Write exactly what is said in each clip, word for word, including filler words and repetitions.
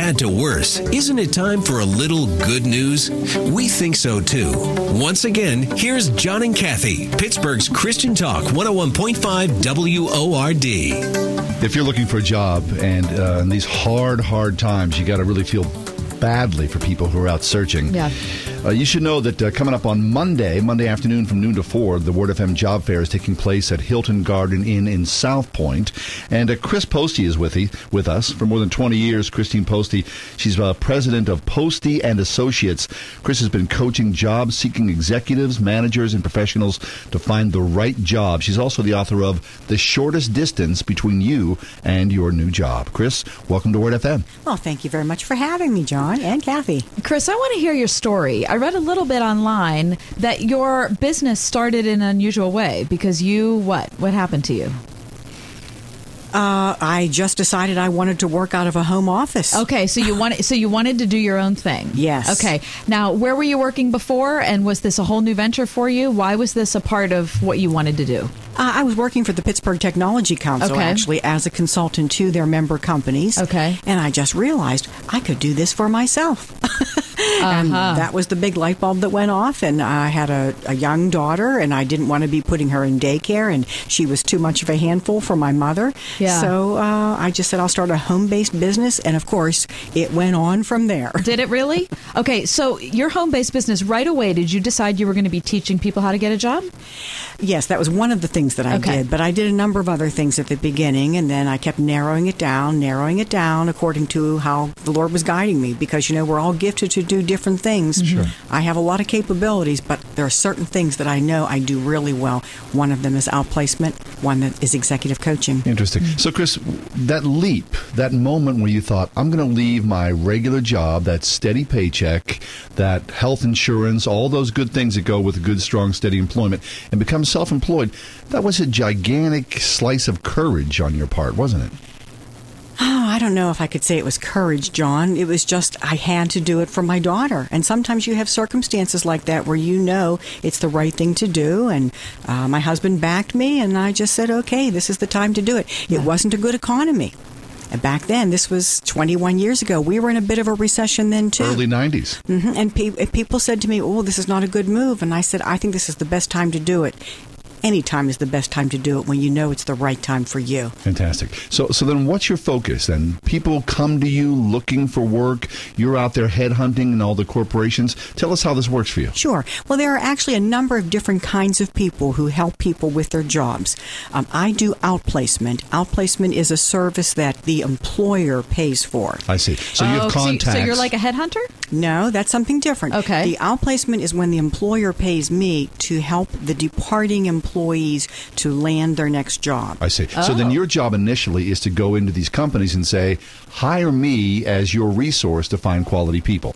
bad to worse, isn't it time for a little good news? We think so too. Once again, here's John and Kathy, Pittsburgh's Christian Talk one oh one point five W O R D. If you're looking for a job and uh, in these hard, hard times, you got to really feel badly for people who are out searching. Yeah. Uh, you should know that uh, coming up on Monday, Monday afternoon from noon to four, the Word F M Job Fair is taking place at Hilton Garden Inn in South Point. And uh, Chris Posty is with, he, with us for more than twenty years. Christine Posty, she's uh, president of Posty and Associates. Chris has been coaching job-seeking executives, managers, and professionals to find the right job. She's also the author of The Shortest Distance Between You and Your New Job. Chris, welcome to Word F M. Well, thank you very much for having me, John and Kathy. Chris, I want to hear your story. I read a little bit online that your business started in an unusual way because you, what? What happened to you? Uh, I just decided I wanted to work out of a home office. Okay, so you wanted so you wanted to do your own thing. Yes. Okay. Now, where were you working before, and was this a whole new venture for you? Why was this a part of what you wanted to do? Uh, I was working for the Pittsburgh Technology Council, Okay. actually, as a consultant to their member companies. Okay. And I just realized I could do this for myself. And Uh-huh. that was the big light bulb that went off. And I had a, a young daughter, and I didn't want to be putting her in daycare, and she was too much of a handful for my mother. Yeah. So uh, I just said I'll start a home-based business, and of course, it went on from there. Did it really? Okay, so your home-based business, right away, did you decide you were going to be teaching people how to get a job? Yes, that was one of the things that I Okay. did, but I did a number of other things at the beginning, and then I kept narrowing it down, narrowing it down according to how the Lord was guiding me, because, you know, we're all gifted to do different things. Sure. I have a lot of capabilities, but there are certain things that I know I do really well. One of them is outplacement, one that is executive coaching. Interesting. So, Chris, that leap, that moment where you thought, I'm going to leave my regular job, that steady paycheck, that health insurance, all those good things that go with a good, strong, steady employment, and become self-employed, that was a gigantic slice of courage on your part, wasn't it? Oh, I don't know if I could say it was courage, John. It was just I had to do it for my daughter. And sometimes you have circumstances like that where you know it's the right thing to do. And uh, my husband backed me, and I just said, okay, this is the time to do it. It wasn't a good economy. And back then, this was twenty-one years ago. We were in a bit of a recession then, too. Early nineties. hmm And pe- people said to me, oh, this is not a good move. And I said, I think this is the best time to do it. Any time is the best time to do it when you know it's the right time for you. Fantastic. So so then what's your focus then? People come to you looking for work. You're out there headhunting in all the corporations. Tell us how this works for you. Sure. Well, there are actually a number of different kinds of people who help people with their jobs. Um, I do outplacement. Outplacement is a service that the employer pays for. I see. So you Oh, have so you- contacts. So you're like a headhunter? No, that's something different. Okay. The outplacement is when the employer pays me to help the departing employees to land their next job. I see. So Oh. then your job initially is to go into these companies and say, hire me as your resource to find quality people.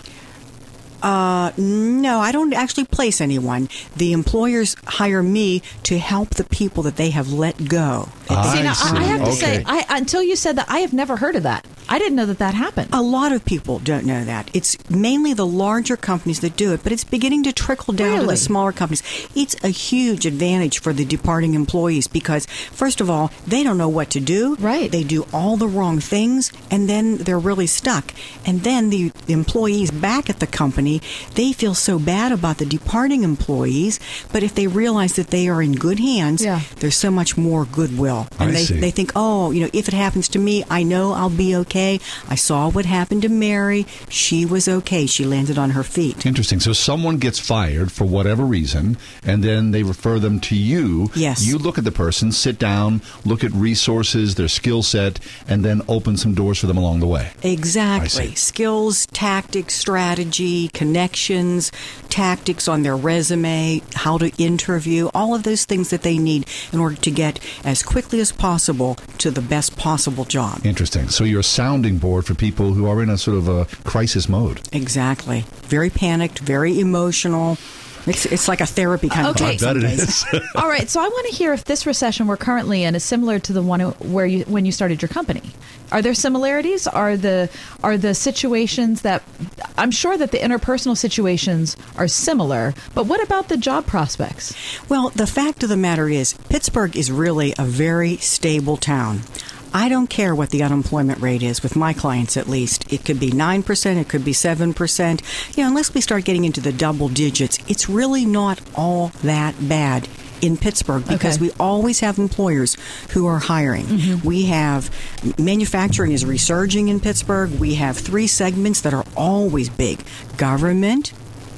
Uh, no, I don't actually place anyone. The employers hire me to help the people that they have let go. I See, now, see. I I have to Okay. say, I, until you said that, I have never heard of that. I didn't know that that happened. A lot of people don't know that. It's mainly the larger companies that do it, but it's beginning to trickle down to Really? the smaller companies. It's a huge advantage for the departing employees because, first of all, they don't know what to do. Right. They do all the wrong things, and then they're really stuck. And then the, the employees back at the company, they feel so bad about the departing employees, but if they realize that they are in good hands, Yeah. there's so much more goodwill. And I they, see. they think, oh, you know, if it happens to me, I know I'll be okay. I saw what happened to Mary. She was okay. She landed on her feet. Interesting. So someone gets fired for whatever reason, and then they refer them to you. Yes. You look at the person, sit down, look at resources, their skill set, and then open some doors for them along the way. I Exactly. see. Skills, tactics, strategy, connections, tactics on their resume, how to interview, all of those things that they need in order to get as quickly as possible to the best possible job. Interesting. So you're a sounding board for people who are in a sort of a crisis mode. Exactly. Very panicked, very emotional. It's, it's like a therapy kind Okay. of job. I bet it some days. is. All right, so I want to hear if this recession we're currently in is similar to the one where you when you started your company. Are there similarities? Are the are the situations that I'm sure that the interpersonal situations are similar, but what about the job prospects? Well, the fact of the matter is, Pittsburgh is really a very stable town. I don't care what the unemployment rate is, with my clients at least. It could be nine percent, it could be seven percent. You know, unless we start getting into the double digits, it's really not all that bad in Pittsburgh, because Okay. we always have employers who are hiring. Mm-hmm. We have manufacturing is resurging in Pittsburgh. We have three segments that are always big: government,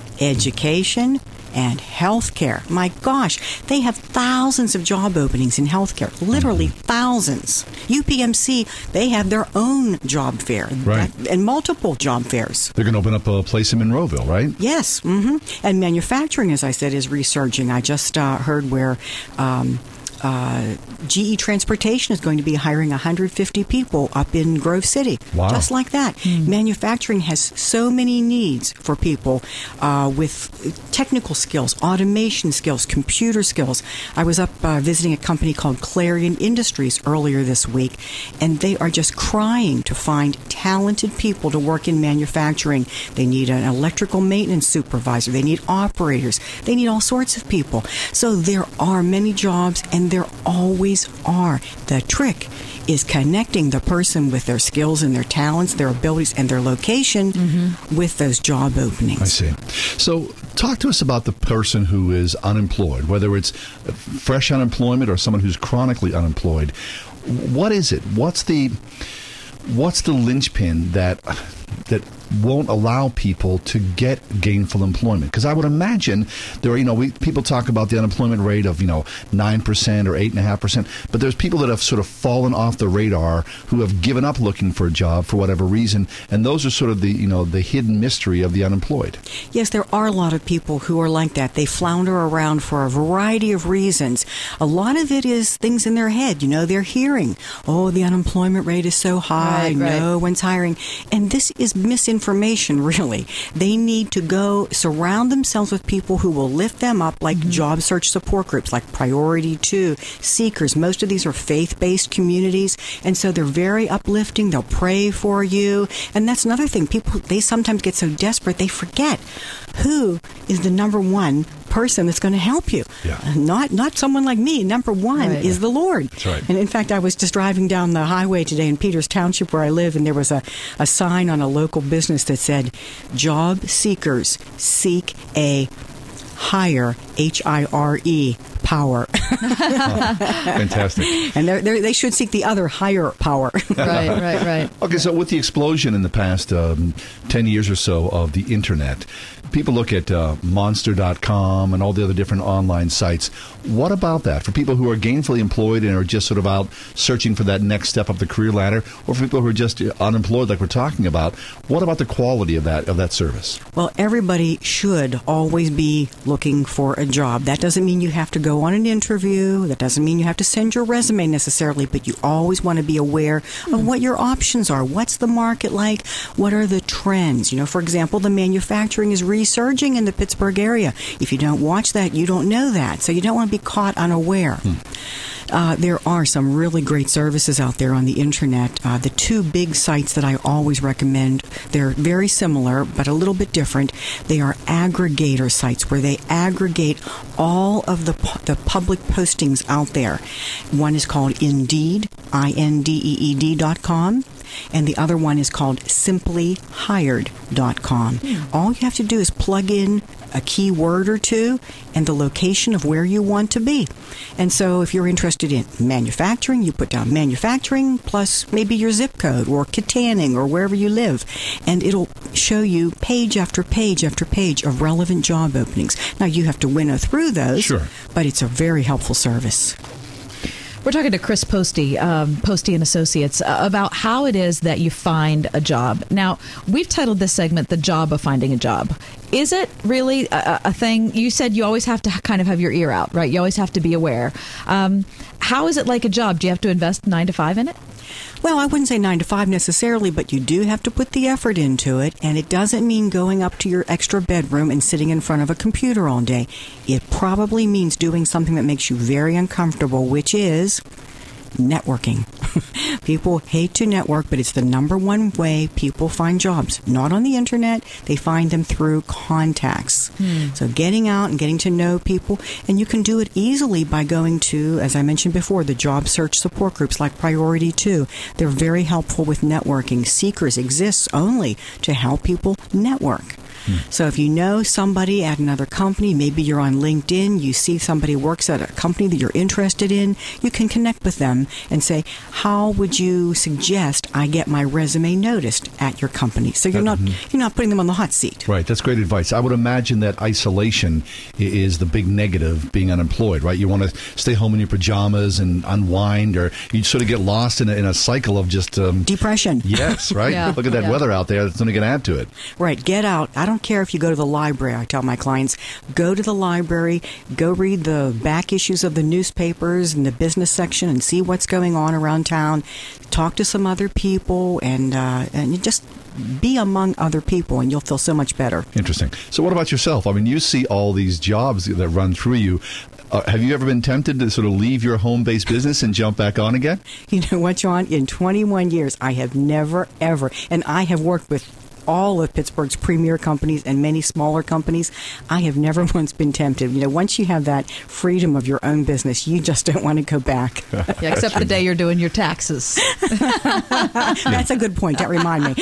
education, and healthcare. My gosh, they have thousands of job openings in healthcare, literally thousands. U P M C, they have their own job fair, Right. that- and multiple job fairs. They're going to open up a place in Monroeville, right? Yes, hmm and manufacturing, as I said, is resurging. I just uh, heard where um, uh, G E Transportation is going to be hiring one hundred fifty people up in Grove City. Wow. Just like that. Manufacturing has so many needs for people uh, with technical skills, automation skills, computer skills. I was up uh, visiting a company called Clarion Industries earlier this week, and they are just crying to find talented people to work in manufacturing. They need an electrical maintenance supervisor. They need operators. They need all sorts of people. So there are many jobs, and there always are. The trick is connecting the person with their skills and their talents, their abilities, and their location with those job openings. I see. So talk to us about the person who is unemployed, whether it's fresh unemployment or someone who's chronically unemployed. What is it? What's the what's the linchpin that that won't allow people to get gainful employment? Because I would imagine there are, you know, we, people talk about the unemployment rate of, you know, nine percent or eight point five percent, but there's people that have sort of fallen off the radar who have given up looking for a job for whatever reason, and those are sort of the, you know, the hidden mystery of the unemployed. Yes, there are a lot of people who are like that. They flounder around for a variety of reasons. A lot of it is things in their head. You know, they're hearing, oh, the unemployment rate is so high, Right, right. no one's hiring. And this is misinformation, really. They need to go surround themselves with people who will lift them up, like job search support groups, like Priority Two, Seekers. Most of these are faith-based communities, and so they're very uplifting. They'll pray for you. And that's another thing. People, they sometimes get so desperate, they forget who is the number one person that's going to help you. Yeah. Not not someone like me. Number one Right. is the Lord. That's right. And in fact, I was just driving down the highway today in Peters Township where I live, and there was a, a sign on a local business that said, job seekers seek a higher, H I R E, power. Fantastic. And they're, they're, they should seek the other higher power. Right, right, right. Okay, so with the explosion in the past um, ten years or so of the internet, people look at uh, monster dot com and all the other different online sites. What about that? For people who are gainfully employed and are just sort of out searching for that next step up the career ladder, or for people who are just unemployed like we're talking about, what about the quality of that of that service? Well, everybody should always be looking for a job. That doesn't mean you have to go on an interview. That doesn't mean you have to send your resume necessarily, but you always want to be aware of what your options are. What's the market like? What are the trends? You know, for example, the manufacturing is resurging in the Pittsburgh area. If you don't watch that, you don't know that. So you don't want to be caught unaware. Hmm. Uh, there are some really great services out there on the internet. Uh, the two big sites that I always recommend, they're very similar but a little bit different. They are aggregator sites where they aggregate all of the pu- the public postings out there. One is called Indeed, I N D E E D dot com. And the other one is called simply hired dot com. Mm. All you have to do is plug in a key word or two and the location of where you want to be. And so if you're interested in manufacturing, you put down manufacturing plus maybe your zip code or Kittanning or wherever you live. And it'll show you page after page after page of relevant job openings. Now, you have to winnow through those, Sure. but it's a very helpful service. We're talking to Chris Posty, um, Posty and Associates, uh, about how it is that you find a job. Now, we've titled this segment "The Job of Finding a Job." Is it really a, a thing? You said you always have to kind of have your ear out, right? You always have to be aware. Um, how is it like a job? Do you have to invest nine to five in it? Well, I wouldn't say nine to five necessarily, but you do have to put the effort into it, and it doesn't mean going up to your extra bedroom and sitting in front of a computer all day. It probably means doing something that makes you very uncomfortable, which is networking. People hate to network, but it's the number one way people find jobs. Not on the internet. They find them through contacts. Hmm. So getting out and getting to know people, and you can do it easily by going to, as I mentioned before, the job search support groups like Priority two. They're very helpful with networking. Seekers exists only to help people network. So if you know somebody at another company, maybe you're on LinkedIn, you see somebody works at a company that you're interested in, you can connect with them and say, how would you suggest I get my resume noticed at your company? So you're not you're not putting them on the hot seat. Right, that's great advice. I would imagine that isolation is the big negative being unemployed, right? You want to stay home in your pajamas and unwind, or you sort of get lost in a, in a cycle of just... Um, depression. Yes, right? Yeah. Look at that Yeah. weather out there. It's only going to add to it. Right, get out. I don't care if you go to the library. I tell my clients, go to the library, go read the back issues of the newspapers and the business section and see what's going on around town. Talk to some other people, and uh, and you just be among other people, and you'll feel so much better. Interesting. So what about yourself? I mean, you see all these jobs that run through you. Uh, have you ever been tempted to sort of leave your home-based business and jump back on again? You know what, John? In twenty-one years, I have never, ever, and I have worked with all of Pittsburgh's premier companies and many smaller companies. I have never once been tempted. You know, once you have that freedom of your own business, you just don't want to go back. Yeah, except the day you're doing your taxes. That's a good point. That remind me.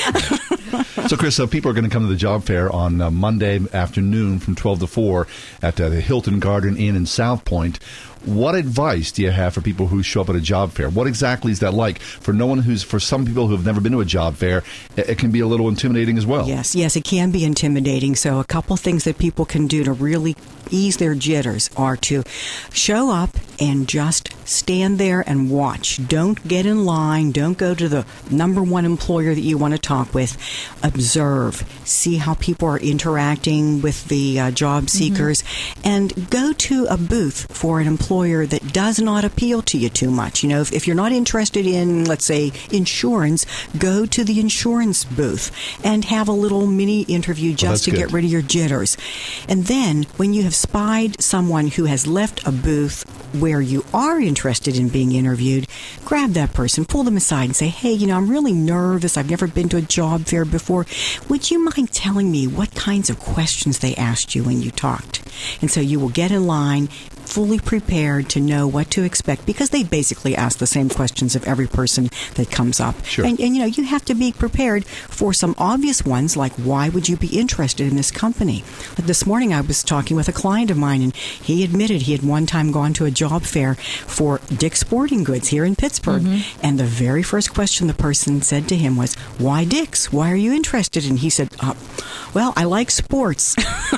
So, Chris, uh, people are going to come to the job fair on uh, Monday afternoon from twelve to four at uh, the Hilton Garden Inn in South Point. What advice do you have for people who show up at a job fair? What exactly is that like? For no one who's, for some people who have never been to a job fair, it, it can be a little intimidating as well. Yes, yes, it can be intimidating. So a couple things that people can do to really ease their jitters are to show up and just stand there and watch. Don't get in line. Don't go to the number one employer that you want to talk with. Observe. See how people are interacting with the uh, job seekers. Mm-hmm. And go to a booth for an employer that does not appeal to you too much. You know, if, if you're not interested in, let's say, insurance, go to the insurance booth and have a little mini interview just well, to good. get rid of your jitters. And then when you have spied someone who has left a booth where you are interested in being interviewed, grab that person, pull them aside and say, hey, you know, I'm really nervous. I've never been to a job fair before. Would you mind telling me what kinds of questions they asked you when you talked? And so you will get in line fully prepared to know what to expect, because they basically ask the same questions of every person that comes up. Sure. And, and, you know, you have to be prepared for some obvious ones, like why would you be interested in this company? Like this morning I was talking with a client of mine, and he admitted he had one time gone to a job fair for Dick's Sporting Goods here in Pittsburgh. Mm-hmm. And the very first question the person said to him was, why Dick's? Why are you interested? And he said, uh, well, I like sports.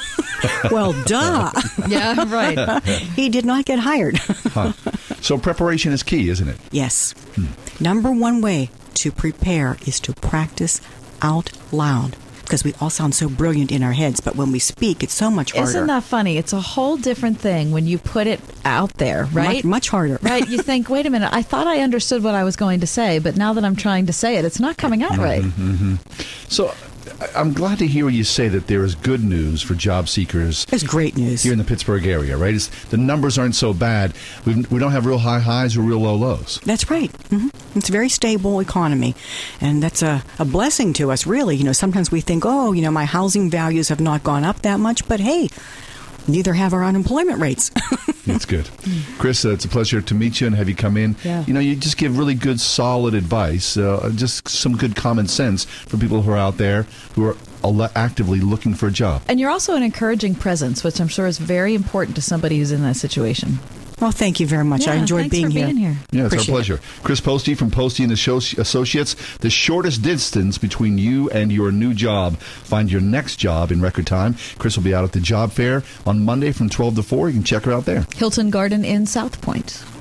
Well, duh. Yeah, right. He did not get hired. Huh. So preparation is key, isn't it? Yes. Hmm. Number one way to prepare is to practice out loud. Because we all sound so brilliant in our heads, but when we speak, it's so much harder. Isn't that funny? It's a whole different thing when you put it out there, right? Much, much harder. Right. You think, wait a minute, I thought I understood what I was going to say, but now that I'm trying to say it, it's not coming out right. Mm-hmm, mm-hmm. So I'm glad to hear you say that there is good news for job seekers. There's great news. Here in the Pittsburgh area, right? It's, the numbers aren't so bad. We've, we don't have real high highs or real low lows. That's right. Mm-hmm. It's a very stable economy, and that's a, a blessing to us, really. You know, sometimes we think, oh, you know, my housing values have not gone up that much, but hey, neither have our unemployment rates. That's good. Chris, uh, it's a pleasure to meet you and have you come in. Yeah. You know, you just give really good, solid advice, uh, just some good common sense for people who are out there who are al- actively looking for a job. And you're also an encouraging presence, which I'm sure is very important to somebody who's in that situation. Well, thank you very much. Yeah, I enjoyed thanks being, for being here. Yeah, it's Appreciate our pleasure. Chris Posty from Posty and Associ- Associates, the shortest distance between you and your new job. Find your next job in record time. Chris will be out at the job fair on Monday from twelve to four. You can check her out there. Hilton Garden Inn, South Point.